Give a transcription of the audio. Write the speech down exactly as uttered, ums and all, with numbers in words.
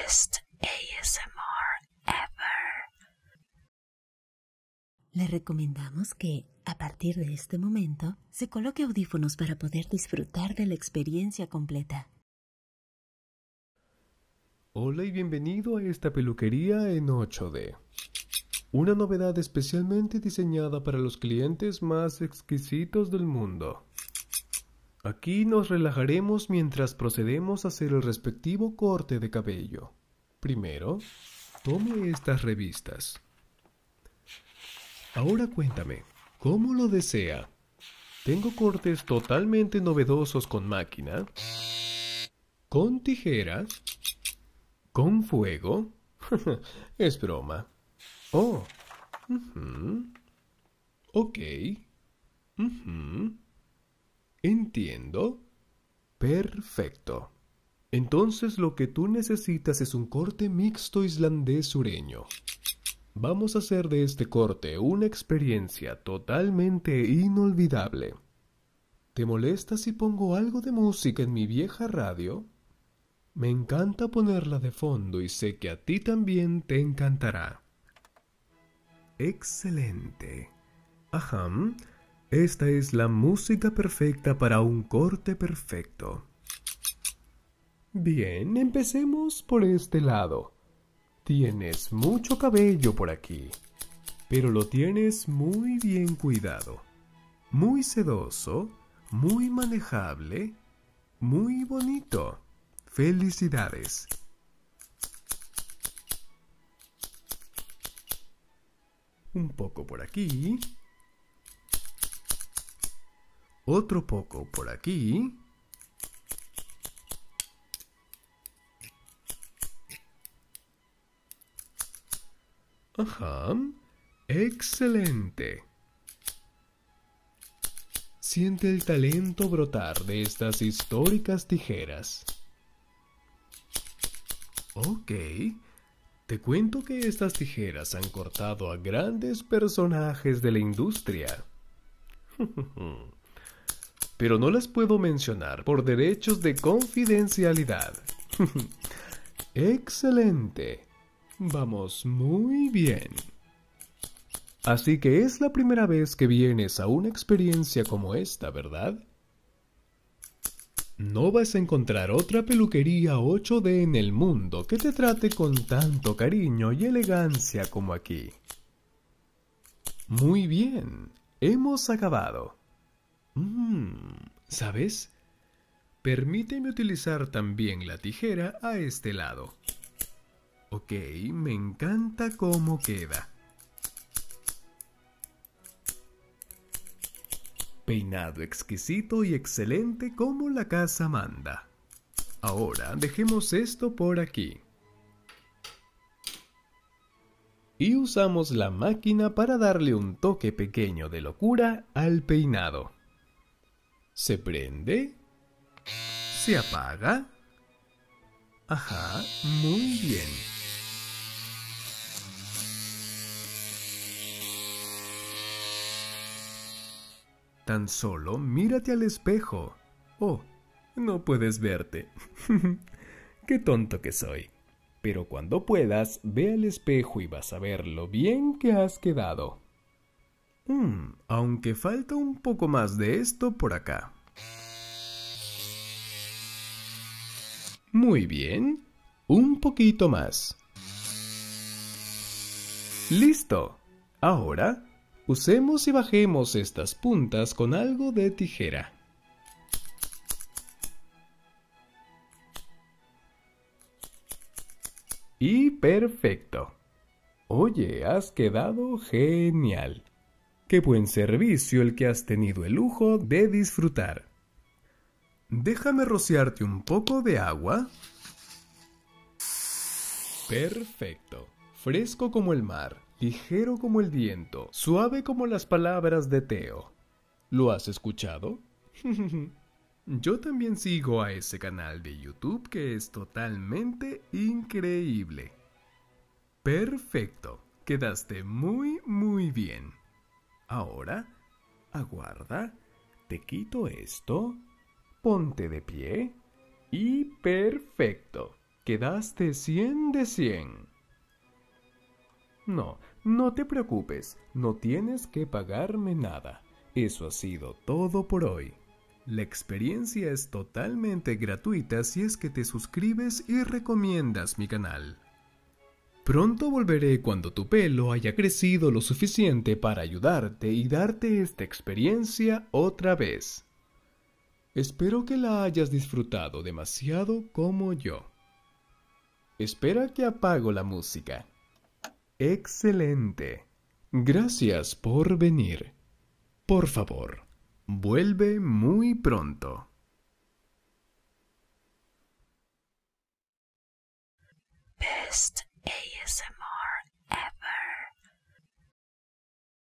best A S M R ever. Le recomendamos que, a partir de este momento, se coloque audífonos para poder disfrutar de la experiencia completa. Hola y bienvenido a esta peluquería en ocho D. Una novedad especialmente diseñada para los clientes más exquisitos del mundo. Aquí nos relajaremos mientras procedemos a hacer el respectivo corte de cabello. Primero, tome estas revistas. Ahora cuéntame, ¿cómo lo desea? Tengo cortes totalmente novedosos con máquina, con tijeras, con fuego. Es broma. Oh, uh-huh. Ok. Uh-huh. Entiendo. Perfecto. Entonces lo que tú necesitas es un corte mixto islandés sureño. Vamos a hacer de este corte una experiencia totalmente inolvidable. ¿Te molesta si pongo algo de música en mi vieja radio? Me encanta ponerla de fondo y sé que a ti también te encantará. Excelente. Ajá. Esta es la música perfecta para un corte perfecto. Bien, empecemos por este lado. Tienes mucho cabello por aquí, pero lo tienes muy bien cuidado. Muy sedoso, muy manejable, muy bonito. ¡Felicidades! Un poco por aquí. Otro poco por aquí. Ajá. Excelente. Siente el talento brotar de estas históricas tijeras. Ok. Te cuento que estas tijeras han cortado a grandes personajes de la industria. Pero no las puedo mencionar por derechos de confidencialidad. Excelente. Vamos muy bien. Así que es la primera vez que vienes a una experiencia como esta, ¿verdad? No vas a encontrar otra peluquería ocho D en el mundo que te trate con tanto cariño y elegancia como aquí. Muy bien, hemos acabado. Mm, ¿sabes? Permíteme utilizar también la tijera a este lado. Ok, me encanta cómo queda. Peinado exquisito y excelente como la casa manda. Ahora dejemos esto por aquí. Y usamos la máquina para darle un toque pequeño de locura al peinado. ¿Se prende? ¿Se apaga? Ajá, muy bien. Tan solo mírate al espejo. Oh, no puedes verte. Qué tonto que soy. Pero cuando puedas, ve al espejo y vas a ver lo bien que has quedado. Hmm, aunque falta un poco más de esto por acá. Muy bien. Un poquito más. ¡Listo! Ahora, usemos y bajemos estas puntas con algo de tijera. Y perfecto. Oye, has quedado genial. Qué buen servicio el que has tenido el lujo de disfrutar. Déjame rociarte un poco de agua. Perfecto. Fresco como el mar, ligero como el viento, suave como las palabras de Teo. ¿Lo has escuchado? Yo también sigo a ese canal de YouTube que es totalmente increíble. Perfecto. Quedaste muy, muy bien. Ahora, aguarda, te quito esto, ponte de pie y perfecto. Quedaste cien de cien. No, no te preocupes, no tienes que pagarme nada. Eso ha sido todo por hoy. La experiencia es totalmente gratuita si es que te suscribes y recomiendas mi canal. Pronto volveré cuando tu pelo haya crecido lo suficiente para ayudarte y darte esta experiencia otra vez. Espero que la hayas disfrutado demasiado como yo. Espera que apago la música. Excelente. Gracias por venir. Por favor, vuelve muy pronto. Best